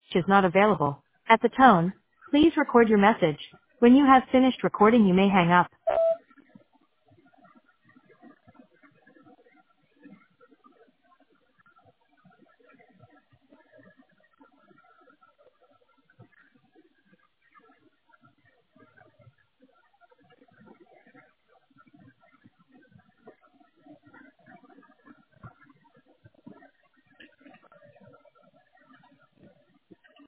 is not available. At the tone, please record your message. When you have finished recording, you may hang up.